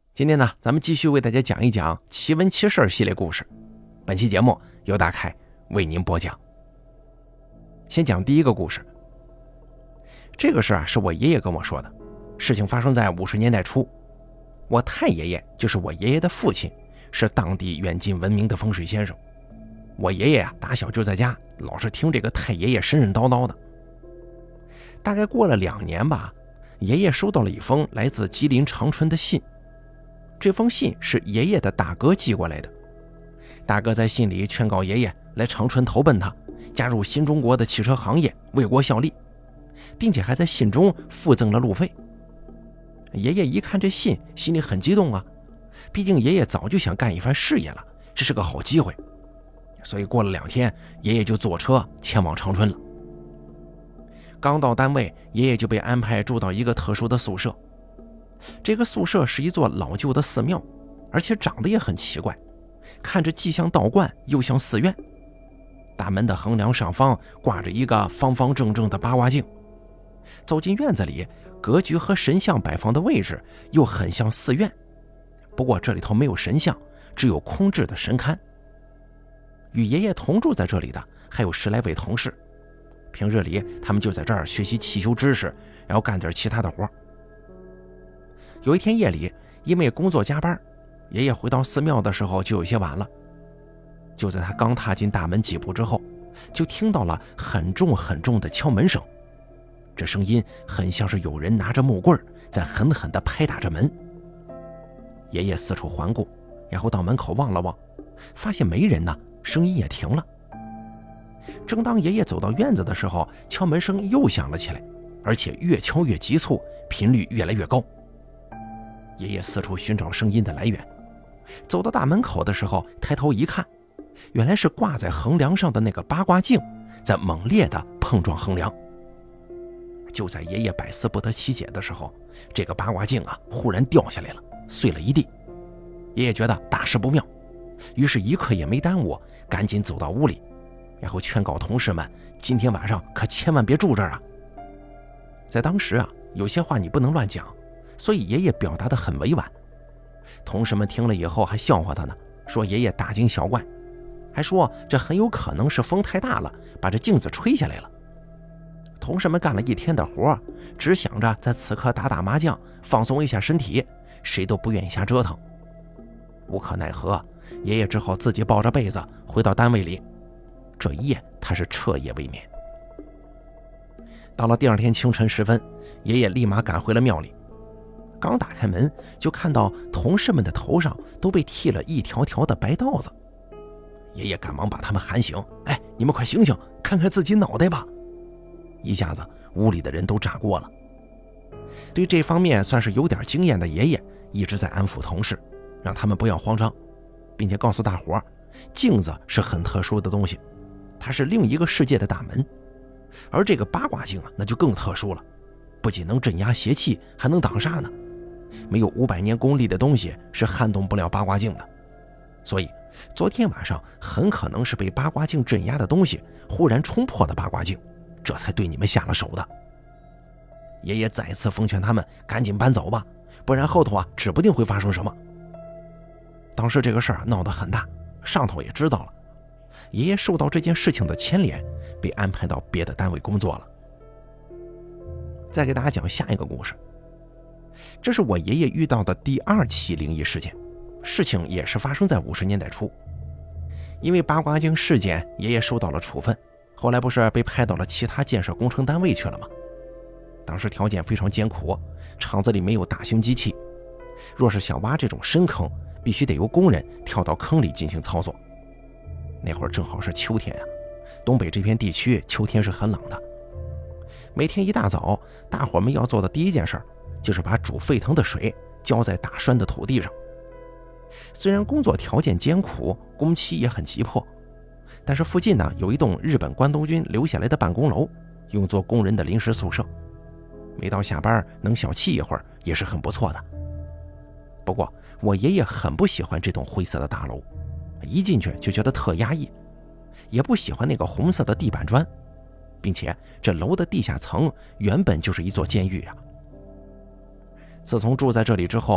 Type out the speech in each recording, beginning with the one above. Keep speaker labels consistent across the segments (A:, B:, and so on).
A: 今天呢，咱们继续为大家讲一讲奇闻奇事系列故事。本期节目由大凯为您播讲。先讲第一个故事。这个事是我爷爷跟我说的，事情发生在50年代初。我太爷爷就是我爷爷的父亲，是当地远近闻名的风水先生。我爷爷打小就在家，老是听这个太爷爷神神叨叨的。大概过了2年吧，爷爷收到了一封来自吉林长春的信。这封信是爷爷的大哥寄过来的。大哥在信里劝告爷爷来长春投奔他，加入新中国的汽车行业，为国效力，并且还在信中附赠了路费。爷爷一看这信，心里很激动啊，毕竟爷爷早就想干一番事业了，这是个好机会。所以过了2天，爷爷就坐车前往长春了。刚到单位，爷爷就被安排住到一个特殊的宿舍。这个宿舍是一座老旧的寺庙，而且长得也很奇怪，看着既像道观又像寺院。大门的横梁上方挂着一个方方正正的八卦镜，走进院子里，格局和神像摆放的位置又很像寺院，不过这里头没有神像，只有空置的神龛。与爷爷同住在这里的还有10来位同事，平日里他们就在这儿学习汽修知识，然后干点其他的活。有一天夜里，因为工作加班，爷爷回到寺庙的时候就有些晚了。就在他刚踏进大门几步之后，就听到了很重很重的敲门声。这声音很像是有人拿着木棍在狠狠地拍打着门。爷爷四处环顾，然后到门口望了望，发现没人呢，声音也停了。正当爷爷走到院子的时候，敲门声又响了起来，而且越敲越急促，频率越来越高。爷爷四处寻找声音的来源，走到大门口的时候，抬头一看，原来是挂在横梁上的那个八卦镜在猛烈地碰撞横梁。就在爷爷百思不得其解的时候，这个八卦镜忽然掉下来了，碎了一地。爷爷觉得大事不妙，于是一刻也没耽误，赶紧走到屋里，然后劝告同事们，今天晚上可千万别住这儿啊。在当时有些话你不能乱讲，所以爷爷表达得很委婉。同事们听了以后还笑话他呢，说爷爷大惊小怪，还说这很有可能是风太大了，把这镜子吹下来了。同事们干了一天的活，只想着在此刻打打麻将，放松一下身体，谁都不愿意瞎折腾。无可奈何，爷爷只好自己抱着被子回到单位里。这一夜他是彻夜未眠。到了第2天清晨时分，爷爷立马赶回了庙里。刚打开门，就看到同事们的头上都被剃了一条条的白道子。爷爷赶忙把他们喊醒，你们快醒醒，看看自己脑袋吧。一下子屋里的人都炸锅了。对这方面算是有点经验的爷爷一直在安抚同事，让他们不要慌张，并且告诉大伙，镜子是很特殊的东西，它是另一个世界的大门。而这个八卦镜那就更特殊了，不仅能镇压邪气，还能挡煞呢。没有500年功力的东西是撼动不了八卦镜的。所以昨天晚上很可能是被八卦镜镇压的东西忽然冲破了八卦镜，这才对你们下了手的。爷爷再次奉劝他们赶紧搬走吧，不然后头指不定会发生什么。当时这个事儿闹得很大，上头也知道了。爷爷受到这件事情的牵连，被安排到别的单位工作了。再给大家讲下一个故事。这是我爷爷遇到的第2起灵异事件，事情也是发生在50年代初。因为八卦镜事件，爷爷受到了处分，后来不是被派到了其他建设工程单位去了吗？当时条件非常艰苦，厂子里没有大型机器，若是想挖这种深坑，必须得由工人跳到坑里进行操作。那会儿正好是秋天东北这片地区秋天是很冷的。每天一大早，大伙们要做的第一件事就是把煮沸腾的水浇在打栓的土地上。虽然工作条件艰苦，工期也很急迫，但是附近有一栋日本关东军留下来的办公楼，用作工人的临时宿舍。每到下班能小憩一会儿也是很不错的。不过我爷爷很不喜欢这栋灰色的大楼，一进去就觉得特压抑，也不喜欢那个红色的地板砖，并且这楼的地下层原本就是一座监狱自从住在这里之后，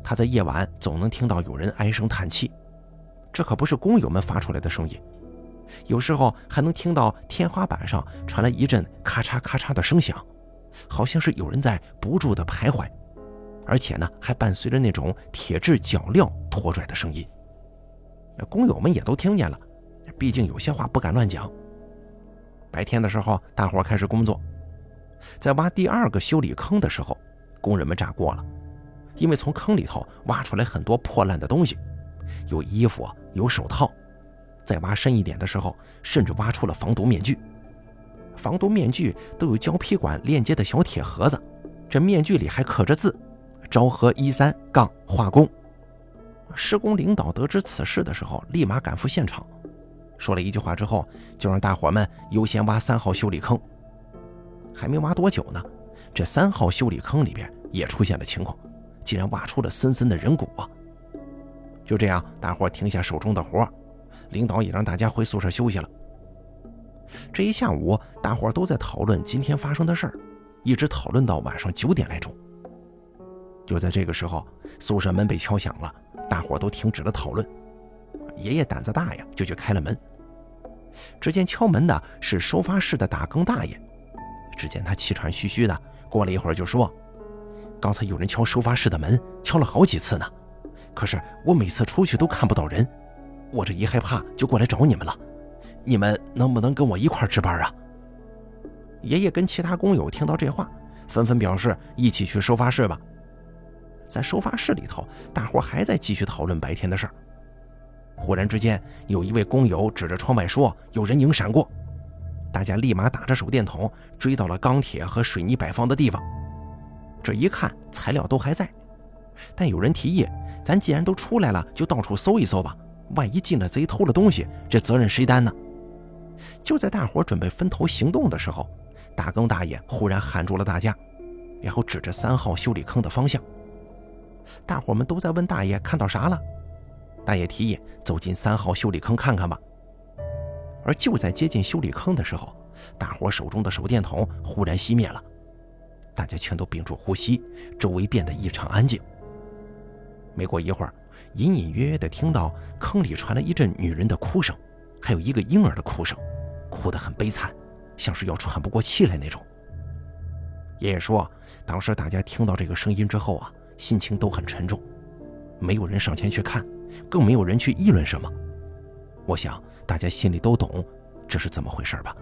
A: 他在夜晚总能听到有人唉声叹气，这可不是工友们发出来的声音，有时候还能听到天花板上传来一阵咔嚓咔嚓的声响，好像是有人在不住地徘徊，而且呢，还伴随着那种铁质脚镣拖拽的声音。工友们也都听见了，毕竟有些话不敢乱讲。白天的时候，大伙开始工作，在挖第二个修理坑的时候，工人们炸锅了，因为从坑里头挖出来很多破烂的东西，有衣服，有手套，再挖深一点的时候，甚至挖出了防毒面具。防毒面具都有胶皮管链接的小铁盒子，这面具里还刻着字：昭和13杠化工。施工领导得知此事的时候，立马赶赴现场，说了一句话之后，就让大伙们优先挖3号修理坑。还没挖多久呢，这3号修理坑里边也出现了情况，竟然挖出了森森的人骨啊！就这样，大伙停下手中的活，领导也让大家回宿舍休息了。这一下午，大伙都在讨论今天发生的事儿，一直讨论到晚上9点来钟。就在这个时候，宿舍门被敲响了，大伙都停止了讨论。爷爷胆子大呀，就去开了门。只见敲门的是收发室的打更大爷。只见他气喘吁吁的，过了一会儿就说：“刚才有人敲收发室的门，敲了好几次呢，可是我每次出去都看不到人，我这一害怕就过来找你们了，你们能不能跟我一块值班啊？”爷爷跟其他工友听到这话，纷纷表示一起去收发室吧。在收发室里头，大伙还在继续讨论白天的事儿。忽然之间，有一位工友指着窗外说：“有人影闪过。”大家立马打着手电筒追到了钢铁和水泥摆放的地方。这一看，材料都还在，但有人提议，咱既然都出来了，就到处搜一搜吧，万一进了贼偷了东西，这责任谁担呢？就在大伙准备分头行动的时候，打更大爷忽然喊住了大家，然后指着3号修理坑的方向。大伙们都在问大爷看到啥了，大爷提议走进3号修理坑看看吧。而就在接近修理坑的时候，大伙手中的手电筒忽然熄灭了，大家全都屏住呼吸，周围变得异常安静。没过一会儿，隐隐约约地听到坑里传来一阵女人的哭声，还有一个婴儿的哭声，哭得很悲惨，像是要喘不过气来那种。爷爷说，当时大家听到这个声音之后啊，心情都很沉重，没有人上前去看，更没有人去议论什么。我想大家心里都懂这是怎么回事吧。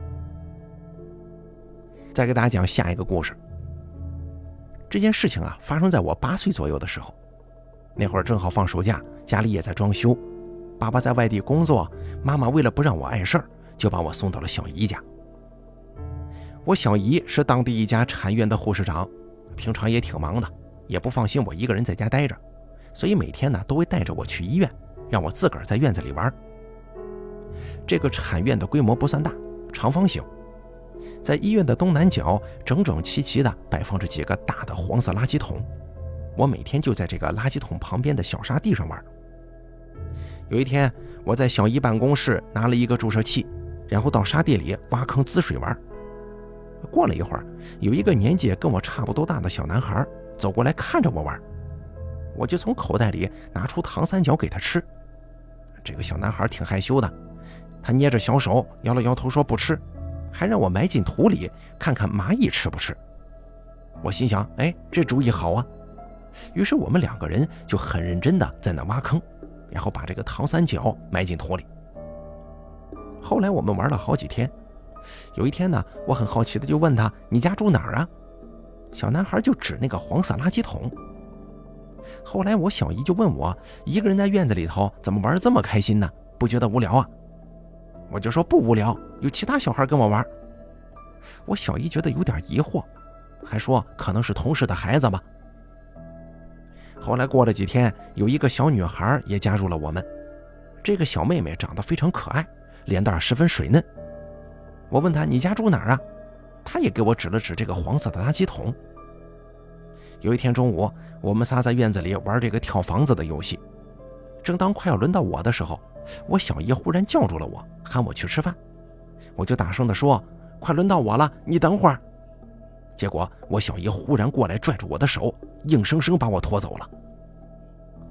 A: 再给大家讲下一个故事。这件事情啊，发生在我8岁左右的时候。那会儿正好放暑假，家里也在装修，爸爸在外地工作，妈妈为了不让我碍事儿，就把我送到了小姨家。我小姨是当地一家产院的护士长，平常也挺忙的，也不放心我一个人在家待着，所以每天呢都会带着我去医院，让我自个儿在院子里玩。这个产院的规模不算大，长方形，在医院的东南角整整齐齐地摆放着几个大的黄色垃圾桶，我每天就在这个垃圾桶旁边的小沙地上玩。有一天，我在小姨办公室拿了一个注射器，然后到沙地里挖坑滋水玩。过了一会儿，有一个年纪跟我差不多大的小男孩走过来看着我玩，我就从口袋里拿出糖三角给他吃。这个小男孩挺害羞的，他捏着小手摇了摇头说不吃，还让我埋进土里看看蚂蚁吃不吃。我心想，哎，这主意好啊。于是我们2个人就很认真的在那挖坑，然后把这个糖三角埋进土里。后来我们玩了好几天，有一天呢，我很好奇的就问他，你家住哪儿啊？小男孩就指那个黄色垃圾桶。后来我小姨就问我，一个人在院子里头怎么玩得这么开心呢？不觉得无聊啊？我就说不无聊，有其他小孩跟我玩。我小姨觉得有点疑惑，还说可能是同事的孩子吧。后来过了几天，有一个小女孩也加入了我们。这个小妹妹长得非常可爱，脸蛋十分水嫩。我问她，你家住哪儿啊？她也给我指了指这个黄色的垃圾桶。有一天中午，我们仨在院子里玩这个跳房子的游戏。正当快要轮到我的时候，我小姨忽然叫住了我，喊我去吃饭。我就大声地说，快轮到我了，你等会儿。结果我小姨忽然过来拽住我的手，硬生生把我拖走了。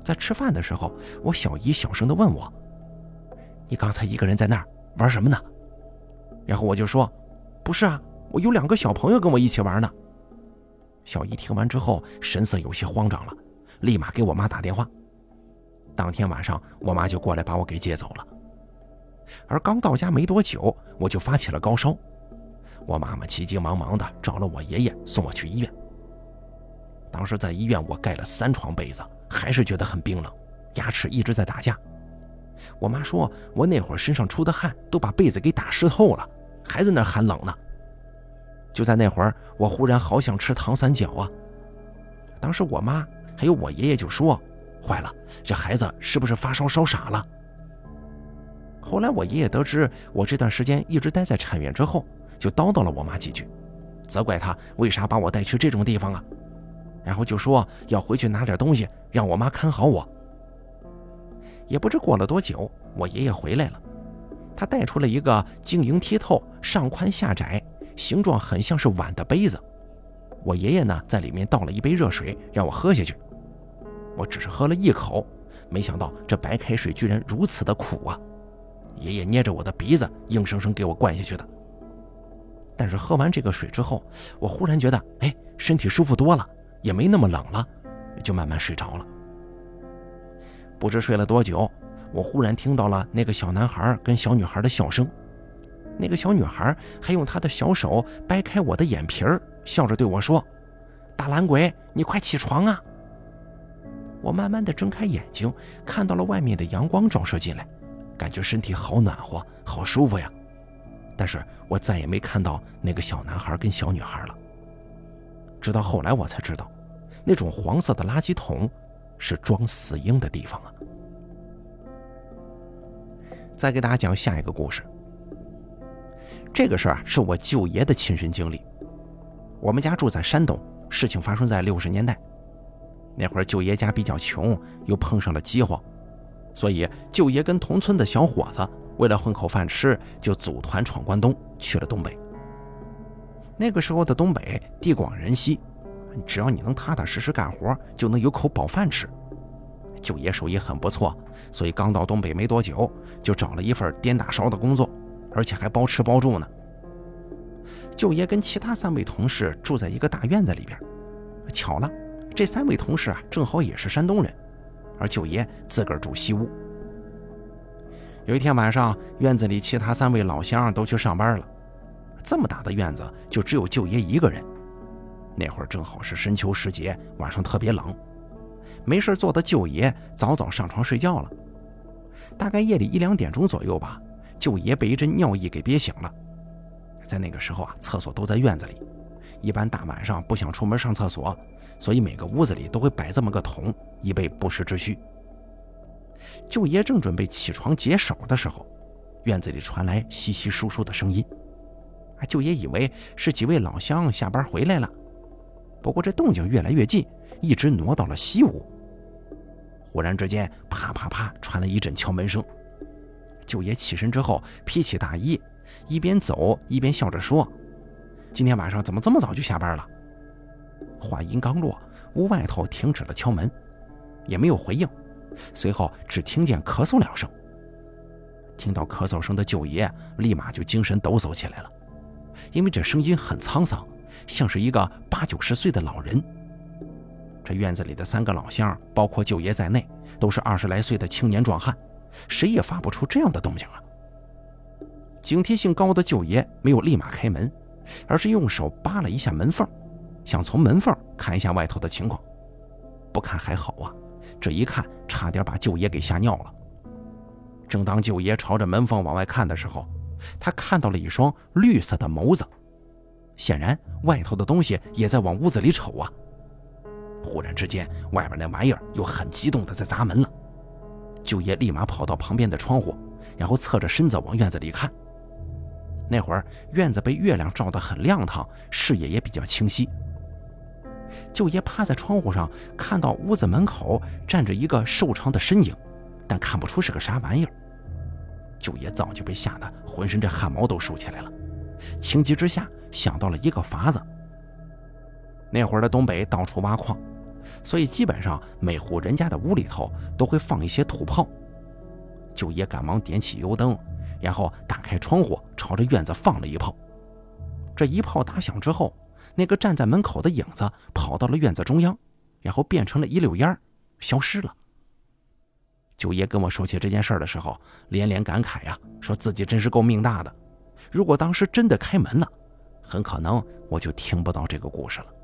A: 在吃饭的时候，我小姨小声地问我：“你刚才一个人在那儿玩什么呢？”然后我就说：“不是啊，我有2个小朋友跟我一起玩呢。”小姨听完之后神色有些慌张了，立马给我妈打电话。当天晚上我妈就过来把我给接走了。而刚到家没多久，我就发起了高烧。我妈妈急急忙忙的找了我爷爷送我去医院。当时在医院我盖了3床被子，还是觉得很冰冷，牙齿一直在打架。我妈说我那会儿身上出的汗都把被子给打湿透了，还在那喊冷呢。就在那会儿，我忽然好想吃糖三角啊。当时我妈还有我爷爷就说：“坏了，这孩子是不是发烧烧傻了？”后来我爷爷得知我这段时间一直待在产院之后，就叨叨了我妈几句，责怪她为啥把我带去这种地方啊，然后就说要回去拿点东西让我妈看好我。也不知过了多久，我爷爷回来了，他带出了一个晶莹剔透、上宽下窄、形状很像是碗的杯子。我爷爷呢，在里面倒了一杯热水让我喝下去。我只是喝了一口，没想到这白开水居然如此的苦啊！爷爷捏着我的鼻子硬生生给我灌下去的。但是喝完这个水之后，我忽然觉得身体舒服多了，也没那么冷了，就慢慢睡着了。不知睡了多久，我忽然听到了那个小男孩跟小女孩的笑声。那个小女孩还用她的小手掰开我的眼皮儿，笑着对我说：“大懒鬼，你快起床啊！”我慢慢地睁开眼睛，看到了外面的阳光照射进来，感觉身体好暖和，好舒服呀。但是我再也没看到那个小男孩跟小女孩了。直到后来我才知道，那种黄色的垃圾桶是装死婴的地方啊。再给大家讲下一个故事。这个事儿是我舅爷的亲身经历。我们家住在山东，事情发生在60年代。那会儿舅爷家比较穷，又碰上了饥荒，所以舅爷跟同村的小伙子为了混口饭吃，就组团闯关东，去了东北。那个时候的东北地广人稀，只要你能踏踏实实干活，就能有口饱饭吃。舅爷手艺很不错，所以刚到东北没多久，就找了一份颠大勺的工作，而且还包吃包住呢。舅爷跟其他3位同事住在一个大院子里边，巧了，这3位同事啊，正好也是山东人，而舅爷自个儿住西屋。有一天晚上，院子里其他3位老乡都去上班了，这么大的院子就只有舅爷一个人。那会儿正好是深秋时节，晚上特别冷，没事做的舅爷早早上床睡觉了。大概夜里1、2点钟左右吧，舅爷被一阵尿意给憋醒了。在那个时候啊，厕所都在院子里，一般大晚上不想出门上厕所，所以每个屋子里都会摆这么个桶，以备不时之需。舅爷正准备起床解手的时候，院子里传来稀稀疏疏的声音。舅爷以为是几位老乡下班回来了，不过这动静越来越近，一直挪到了西屋。忽然之间，啪啪啪传来一阵敲门声。舅爷起身之后，披起大衣，一边走一边笑着说：“今天晚上怎么这么早就下班了？”话音刚落，屋外头停止了敲门，也没有回应，随后只听见咳嗽2声。听到咳嗽声的舅爷立马就精神抖擞起来了，因为这声音很沧桑，像是一个80、90岁的老人。这院子里的3个老乡，包括舅爷在内，都是20来岁的青年壮汉，谁也发不出这样的动静啊。警惕性高的舅爷没有立马开门，而是用手扒了一下门缝，想从门缝看一下外头的情况。不看还好啊，这一看差点把舅爷给吓尿了。正当舅爷朝着门缝往外看的时候，他看到了一双绿色的眸子，显然外头的东西也在往屋子里瞅啊。忽然之间，外面那玩意儿又很激动地在砸门了。舅爷立马跑到旁边的窗户，然后侧着身子往院子里看。那会儿院子被月亮照得很亮堂，视野也比较清晰。舅爷趴在窗户上，看到屋子门口站着一个瘦长的身影，但看不出是个啥玩意儿。舅爷早就被吓得浑身这汗毛都竖起来了，情急之下想到了一个法子。那会儿的东北到处挖矿， 所以基本上每户人家的屋里头都会放一些土炮。舅爷赶忙点起油灯，然后打开窗户，朝着院子放了一炮。这一炮打响之后，那个站在门口的影子跑到了院子中央，然后变成了一溜烟消失了。舅爷跟我说起这件事的时候，连连感慨呀，说自己真是够命大的。如果当时真的开门了，很可能我就听不到这个故事了。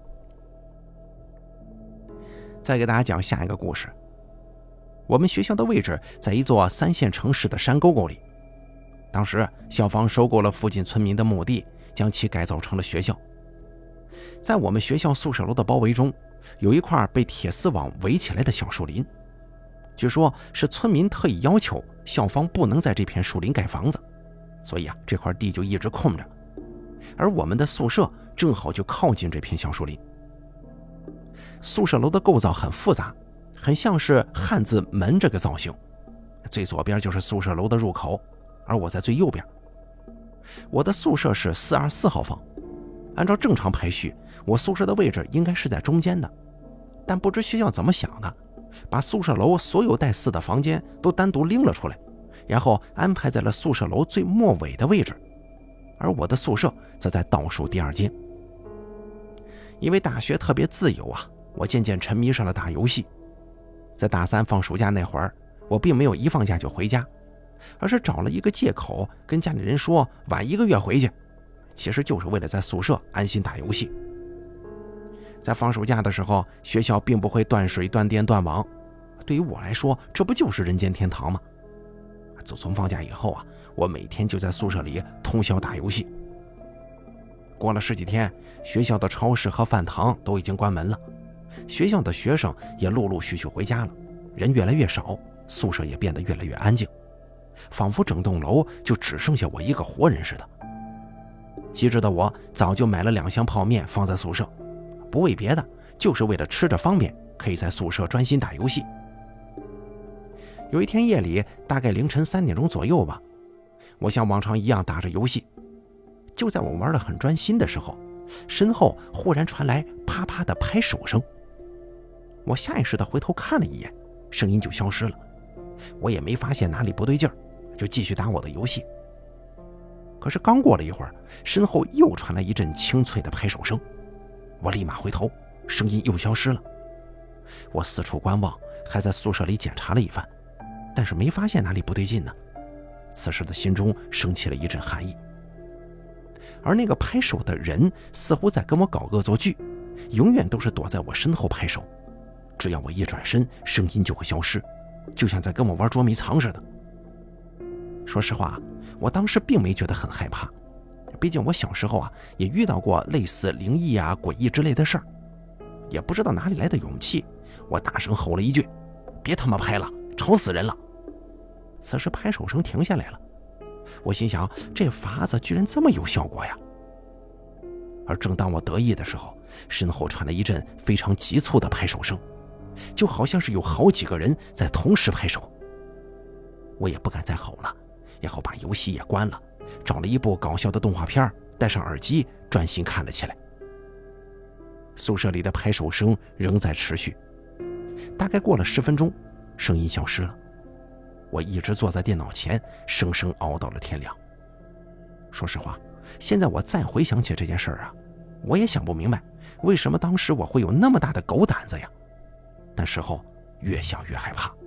A: 再给大家讲下一个故事。我们学校的位置在一座3线城市的山沟沟里，当时校方收购了附近村民的墓地，将其改造成了学校。在我们学校宿舍楼的包围中，有一块被铁丝网围起来的小树林，据说是村民特意要求校方不能在这片树林盖房子，所以这块地就一直空着。而我们的宿舍正好就靠近这片小树林。宿舍楼的构造很复杂，很像是汉字门这个造型，最左边就是宿舍楼的入口，而我在最右边。我的宿舍是424号房，按照正常排序，我宿舍的位置应该是在中间的，但不知学校怎么想的，把宿舍楼所有带4的房间都单独拎了出来，然后安排在了宿舍楼最末尾的位置，而我的宿舍则在倒数第2间。因为大学特别自由我渐渐沉迷上了打游戏。在大3放暑假那会儿，我并没有一放假就回家，而是找了一个借口跟家里人说晚1个月回去，其实就是为了在宿舍安心打游戏。在放暑假的时候，学校并不会断水、断电、断网，对于我来说，这不就是人间天堂吗？自从放假以后我每天就在宿舍里通宵打游戏。过了10几天，学校的超市和饭堂都已经关门了，学校的学生也陆陆续续回家了，人越来越少，宿舍也变得越来越安静，仿佛整栋楼就只剩下我一个活人似的。机智的我早就买了2箱泡面放在宿舍，不为别的，就是为了吃着方便，可以在宿舍专心打游戏。有一天夜里，大概凌晨3点钟左右吧，我像往常一样打着游戏。就在我玩得很专心的时候，身后忽然传来啪啪的拍手声。我下意识地回头看了一眼，声音就消失了。我也没发现哪里不对劲儿，就继续打我的游戏。可是刚过了一会儿，身后又传来一阵清脆的拍手声，我立马回头，声音又消失了。我四处观望，还在宿舍里检查了一番，但是没发现哪里不对劲呢。此时的心中升起了一阵寒意。而那个拍手的人似乎在跟我搞恶作剧，永远都是躲在我身后拍手，只要我一转身，声音就会消失，就像在跟我玩捉迷藏似的。说实话，我当时并没觉得很害怕，毕竟我小时候也遇到过类似灵异诡异之类的事儿，也不知道哪里来的勇气，我大声吼了一句：“别他妈拍了，吵死人了！”此时拍手声停下来了，我心想，这法子居然这么有效果呀！而正当我得意的时候，身后传来一阵非常急促的拍手声，就好像是有好几个人在同时拍手。我也不敢再吼了，然后把游戏也关了，找了一部搞笑的动画片，戴上耳机专心看了起来。宿舍里的拍手声仍在持续，大概过了10分钟，声音消失了。我一直坐在电脑前，生生熬到了天亮。说实话，现在我再回想起这件事我也想不明白，为什么当时我会有那么大的狗胆子呀？但事后越想越害怕。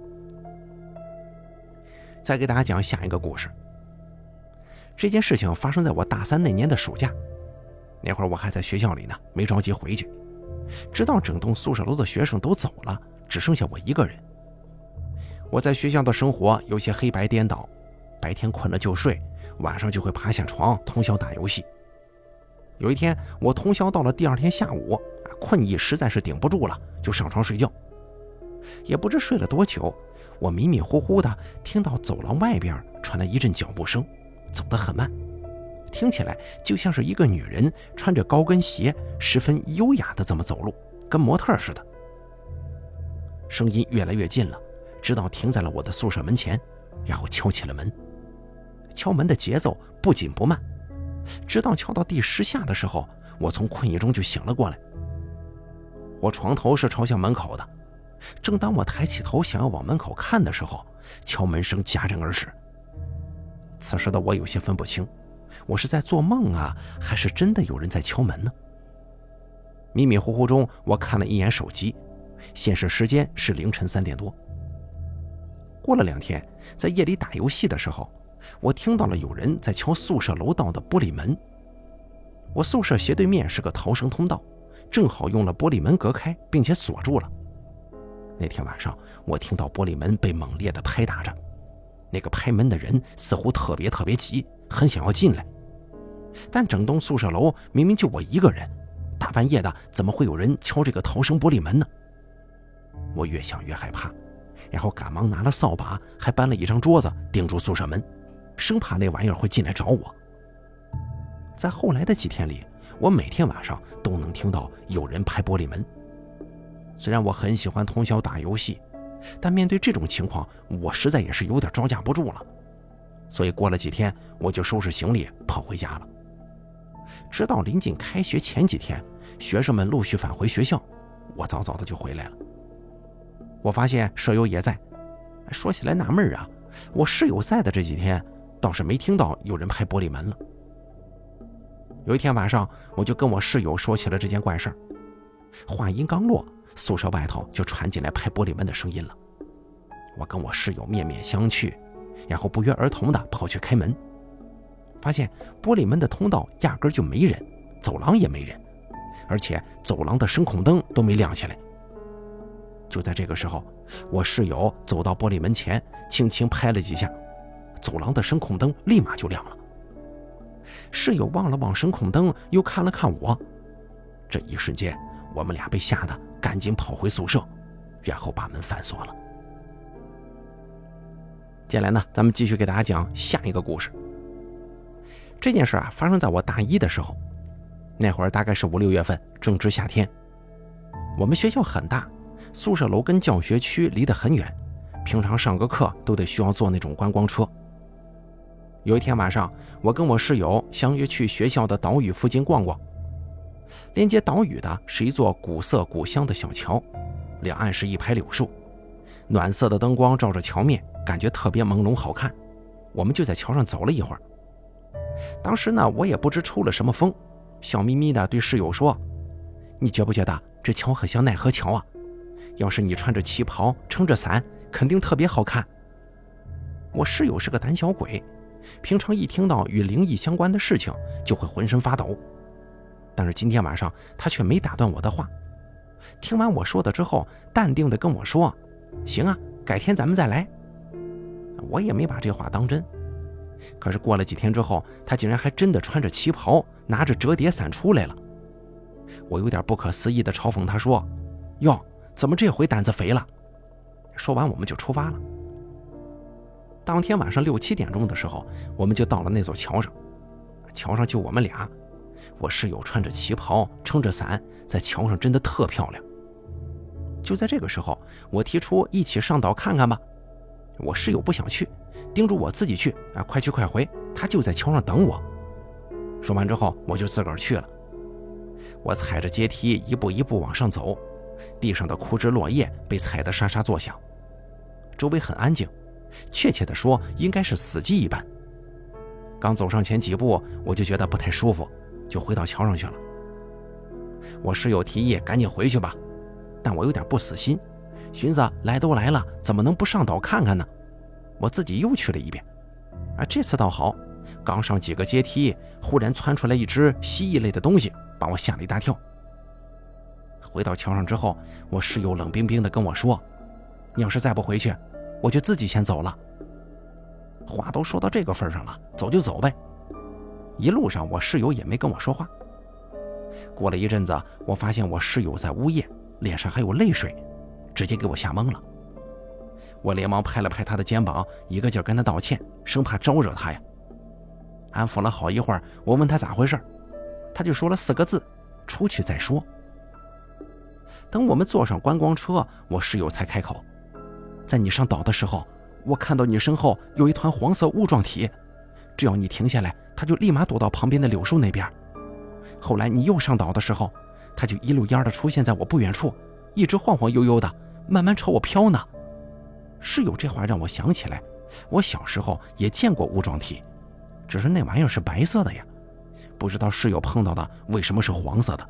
A: 再给大家讲下一个故事。这件事情发生在我大3那年的暑假，那会儿我还在学校里呢，没着急回去，直到整栋宿舍楼的学生都走了，只剩下我一个人。我在学校的生活有些黑白颠倒，白天困了就睡，晚上就会爬下床通宵打游戏。有一天我通宵到了第2天下午，困意实在是顶不住了，就上床睡觉。也不知睡了多久，我迷迷糊糊的听到走廊外边传来一阵脚步声，走得很慢，听起来就像是一个女人穿着高跟鞋，十分优雅的这么走路，跟模特似的。声音越来越近了，直到停在了我的宿舍门前，然后敲起了门。敲门的节奏不紧不慢，直到敲到第10下的时候，我从困意中就醒了过来。 我床头是朝向门口的。正当我抬起头想要往门口看的时候，敲门声戛然而止。此时的我有些分不清，我是在做梦啊，还是真的有人在敲门呢？迷迷糊糊中，我看了一眼手机，显示时间是凌晨3点多。过了2天，在夜里打游戏的时候，我听到了有人在敲宿舍楼道的玻璃门。我宿舍斜对面是个逃生通道，正好用了玻璃门隔开，并且锁住了。那天晚上，我听到玻璃门被猛烈地拍打着，那个拍门的人似乎特别急，很想要进来。但整栋宿舍楼明明就我一个人，大半夜的怎么会有人敲这个逃生玻璃门呢？我越想越害怕，然后赶忙拿了扫把，还搬了一张桌子顶住宿舍门，生怕那玩意儿会进来找我。在后来的几天里，我每天晚上都能听到有人拍玻璃门。虽然我很喜欢通宵打游戏，但面对这种情况，我实在也是有点招架不住了。所以过了几天，我就收拾行李跑回家了。直到临近开学前几天，学生们陆续返回学校，我早早的就回来了。我发现舍友也在。说起来纳闷啊，我室友在的这几天倒是没听到有人拍玻璃门了。有一天晚上，我就跟我室友说起了这件怪事儿。话音刚落，宿舍外头就传进来拍玻璃门的声音了。我跟我室友面面相觑，然后不约而同地跑去开门，发现玻璃门的通道压根就没人，走廊也没人，而且走廊的声控灯都没亮起来。就在这个时候，我室友走到玻璃门前，轻轻拍了几下，走廊的声控灯立马就亮了。室友望了望声控灯，又看了看我，这一瞬间我们俩被吓得赶紧跑回宿舍，然后把门反锁了。接下来呢，咱们继续给大家讲下一个故事。这件事啊，发生在我大一的时候，那会儿大概是5、6月份，正值夏天。我们学校很大，宿舍楼跟教学区离得很远，平常上个课都得需要坐那种观光车。有一天晚上，我跟我室友相约去学校的岛屿附近逛逛。连接岛屿的是一座古色古香的小桥，两岸是一排柳树，暖色的灯光照着桥面，感觉特别朦胧好看。我们就在桥上走了一会儿。当时呢，我也不知抽了什么风，笑眯眯地对室友说：“你觉不觉得这桥很像奈何桥啊？要是你穿着旗袍，撑着伞，肯定特别好看。”我室友是个胆小鬼，平常一听到与灵异相关的事情就会浑身发抖。但是今天晚上他却没打断我的话，听完我说的之后，淡定地跟我说：“行啊，改天咱们再来。”我也没把这话当真。可是过了几天之后，他竟然还真的穿着旗袍，拿着折叠伞出来了。我有点不可思议地嘲讽他说：“哟，怎么这回胆子肥了？”说完我们就出发了。当天晚上6、7点钟的时候，我们就到了那座桥上。桥上就我们俩，我室友穿着旗袍，撑着伞，在桥上真的特漂亮。就在这个时候，我提出一起上岛看看吧。我室友不想去，叮嘱我自己去啊，快去快回，他就在桥上等我。说完之后，我就自个儿去了。我踩着阶梯一步一步往上走，地上的枯枝落叶被踩得沙沙作响，周围很安静，确切地说应该是死寂一般。刚走上前几步，我就觉得不太舒服，就回到桥上去了。我室友提议赶紧回去吧，但我有点不死心，寻思来都来了，怎么能不上岛看看呢？我自己又去了一遍。这次倒好，刚上几个阶梯，忽然窜出来一只蜥蜴类的东西，把我吓了一大跳。回到桥上之后，我室友冷冰冰地跟我说：“你要是再不回去，我就自己先走了。”话都说到这个份上了，走就走呗。一路上我室友也没跟我说话。过了一阵子，我发现我室友在呜咽，脸上还有泪水，直接给我吓懵了。我连忙拍了拍他的肩膀，一个劲儿跟他道歉，生怕招惹他呀。安抚了好一会儿，我问他咋回事，他就说了4个字：出去再说。等我们坐上观光车，我室友才开口：“在你上岛的时候，我看到你身后有一团黄色雾状体，只要你停下来，它就立马躲到旁边的柳树那边。后来你又上岛的时候， 他就一溜烟的出现在我不远处，一直晃晃悠悠的，慢慢朝我飘呢。室友这话让我想起来，我小时候也见过雾状体，只是那玩意儿是白色的呀，不知道室友碰到的为什么是黄色的。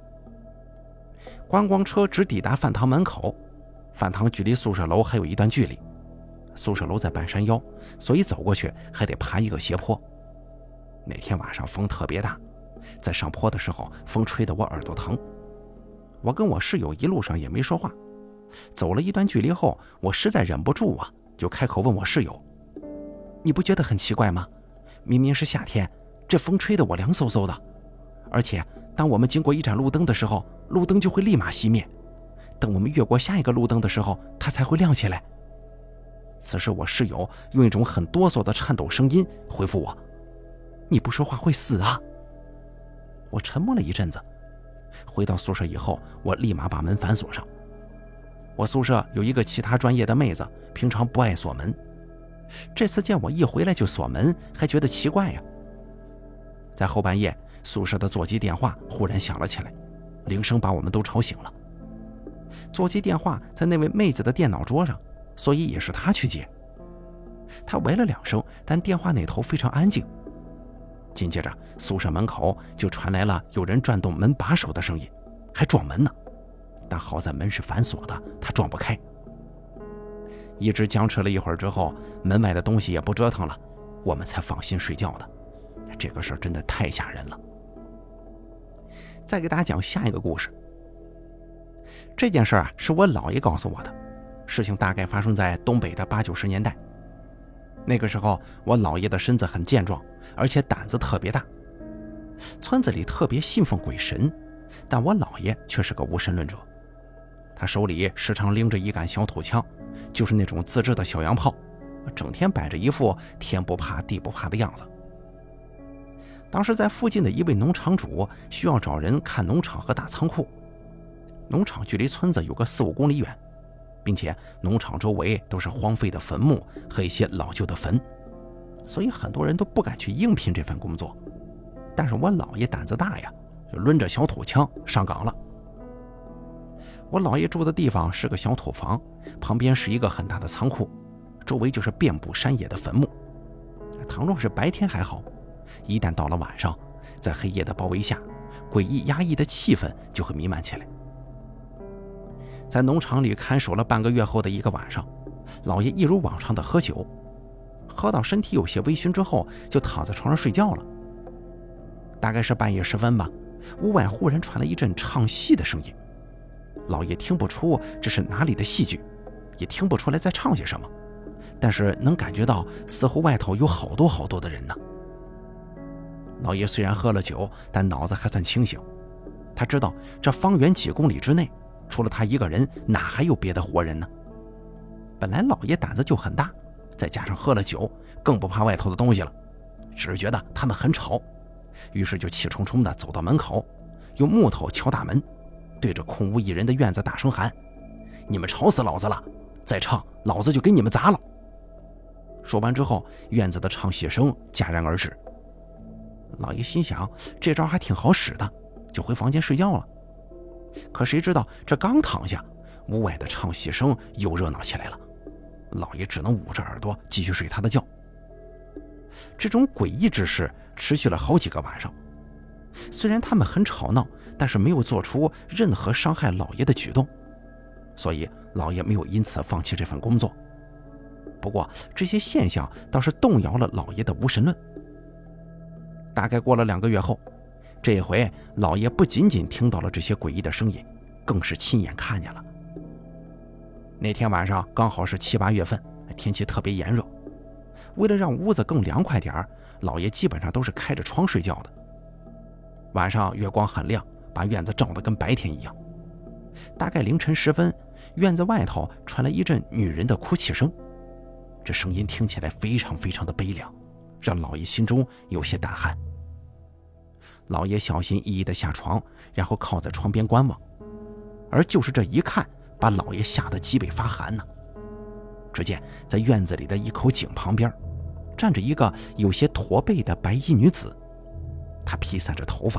A: 观光车只抵达饭堂门口，饭堂距离宿舍楼还有一段距离，宿舍楼在半山腰，所以走过去还得爬一个斜坡。那天晚上风特别大，在上坡的时候风吹得我耳朵疼。我跟我室友一路上也没说话，走了一段距离后，我实在忍不住啊，就开口问我室友：你不觉得很奇怪吗？明明是夏天，这风吹得我凉飕飕的，而且当我们经过一盏路灯的时候，路灯就会立马熄灭，等我们越过下一个路灯的时候，它才会亮起来。此时我室友用一种很哆嗦的颤抖声音回复我：你不说话会死啊。我沉默了一阵子，回到宿舍以后，我立马把门反锁上。我宿舍有一个其他专业的妹子，平常不爱锁门，这次见我一回来就锁门，还觉得奇怪呀。在后半夜，宿舍的座机电话忽然响了起来，铃声把我们都吵醒了。座机电话在那位妹子的电脑桌上，所以也是她去接。她喂了2声，但电话那头非常安静。紧接着，宿舍门口就传来了有人转动门把手的声音，还撞门呢。但好在门是反锁的，她撞不开。一直僵持了一会儿之后，门外的东西也不折腾了，我们才放心睡觉的。这个事儿真的太吓人了。再给大家讲下一个故事。这件事儿是我姥爷告诉我的，事情大概发生在东北的80、90年代。那个时候我姥爷的身子很健壮，而且胆子特别大。村子里特别信奉鬼神，但我姥爷却是个无神论者。他手里时常拎着一杆小土枪，就是那种自制的小洋炮，整天摆着一副天不怕地不怕的样子。当时在附近的一位农场主需要找人看农场和大仓库，农场距离村子有个4、5公里远，并且农场周围都是荒废的坟墓和一些老旧的坟，所以很多人都不敢去应聘这份工作。但是我姥爷胆子大呀，就抡着小土枪上岗了。我姥爷住的地方是个小土房，旁边是一个很大的仓库，周围就是遍布山野的坟墓。倘若是白天还好，一旦到了晚上，在黑夜的包围下，诡异压抑的气氛就会弥漫起来。在农场里看守了半个月后的一个晚上，老爷一如往常的喝酒，喝到身体有些微醺之后，就躺在床上睡觉了。大概是半夜时分吧，屋外忽然传来一阵唱戏的声音。老爷听不出这是哪里的戏剧，也听不出来在唱些什么，但是能感觉到似乎外头有好多好多的人呢。老爷虽然喝了酒，但脑子还算清醒，他知道这方圆几公里之内，除了他一个人，哪还有别的活人呢？本来老爷胆子就很大，再加上喝了酒，更不怕外头的东西了，只是觉得他们很吵，于是就气冲冲地走到门口，用木头敲大门，对着空无一人的院子大声喊：你们吵死老子了，再唱老子就给你们砸了。说完之后，院子的唱戏声戛然而止。老爷心想，这招还挺好使的，就回房间睡觉了。可谁知道这刚躺下，屋外的唱戏声又热闹起来了，老爷只能捂着耳朵继续睡他的觉。这种诡异之事持续了好几个晚上，虽然他们很吵闹，但是没有做出任何伤害老爷的举动，所以老爷没有因此放弃这份工作。不过这些现象倒是动摇了老爷的无神论。大概过了2个月后，这回老爷不仅仅听到了这些诡异的声音，更是亲眼看见了。那天晚上刚好是7、8月份，天气特别炎热，为了让屋子更凉快点，老爷基本上都是开着窗睡觉的。晚上月光很亮，把院子照得跟白天一样。大概凌晨时分，院子外头传来一阵女人的哭泣声，这声音听起来非常非常的悲凉，让老爷心中有些胆寒。老爷小心翼翼地下床，然后靠在窗边观望，而就是这一看，把老爷吓得脊背发寒呢。只见在院子里的一口井旁边，站着一个有些驼背的白衣女子，她披散着头发，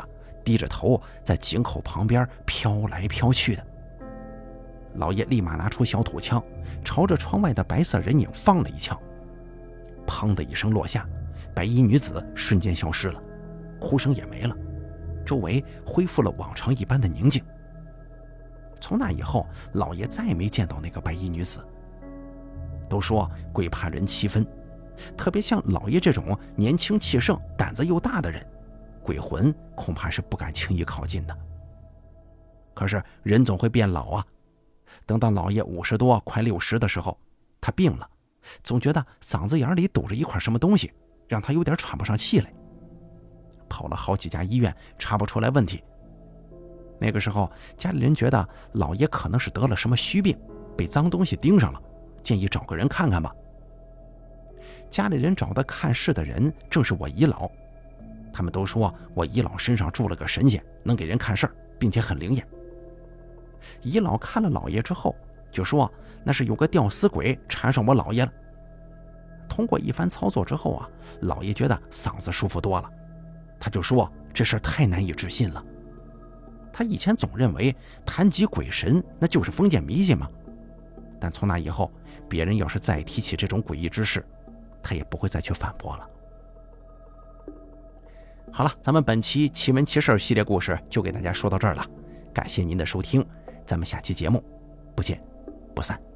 A: 低着头在井口旁边飘来飘去的。老爷立马拿出小土枪，朝着窗外的白色人影放了一枪，砰的一声落下，白衣女子瞬间消失了，哭声也没了，周围恢复了往常一般的宁静。从那以后，老爷再没见到那个白衣女子。都说鬼怕人七分，特别像老爷这种年轻气盛、胆子又大的人，鬼魂恐怕是不敢轻易靠近的。可是人总会变老啊，等到老爷50多快60的时候，他病了，总觉得嗓子眼里堵着一块什么东西，让他有点喘不上气来。跑了好几家医院，查不出来问题。那个时候家里人觉得老爷可能是得了什么虚病，被脏东西盯上了，建议找个人看看吧。家里人找的看事的人正是我姨姥，他们都说我姨姥身上住了个神仙，能给人看事儿，并且很灵验。姨姥看了老爷之后就说那是有个吊死鬼缠上我老爷了。通过一番操作之后啊，老爷觉得嗓子舒服多了，他就说这事儿太难以置信了。他以前总认为谈及鬼神那就是封建迷信嘛，但从那以后，别人要是再提起这种诡异之事，他也不会再去反驳了。好了，咱们本期奇闻奇事系列故事就给大家说到这儿了，感谢您的收听，咱们下期节目不见不散。